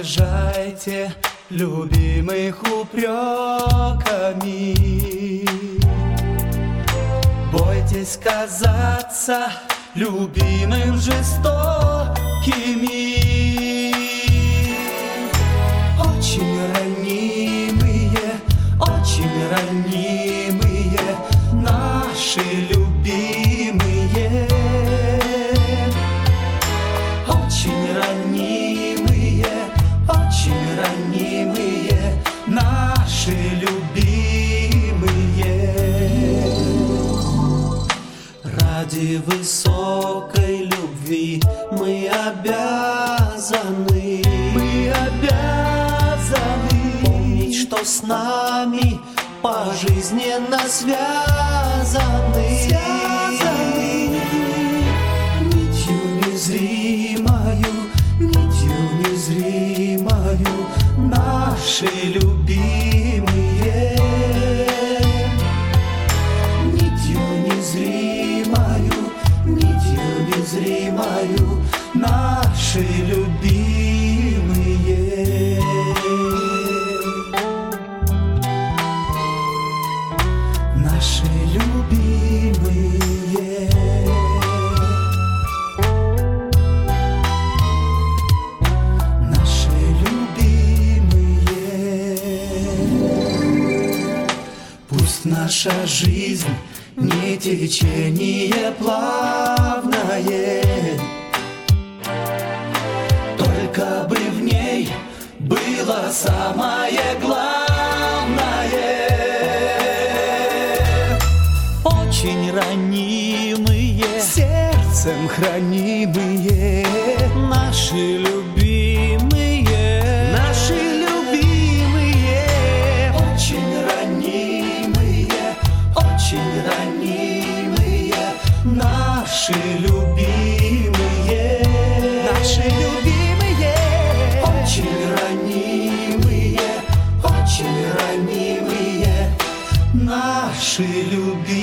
обижайте любимых упреками. Бойтесь казаться любимым жестокими. Очень ранимые наши любимые. Очень ранимые наши любимые. Ради высокой любви мы обязаны помнить, что с нами пожизненно связаны. Нитью незримою наши любимые. Нитью незримою наши любимые. Наши любимые. Наши любимые. Пусть наша жизнь не течение плавное, только бы в ней было самое главное. Очень ранимые, сердцем хранимые наши любимые. Наши любимые. Очень ранимые наши любимые. Наши любимые. Очень ранимые наши любимые.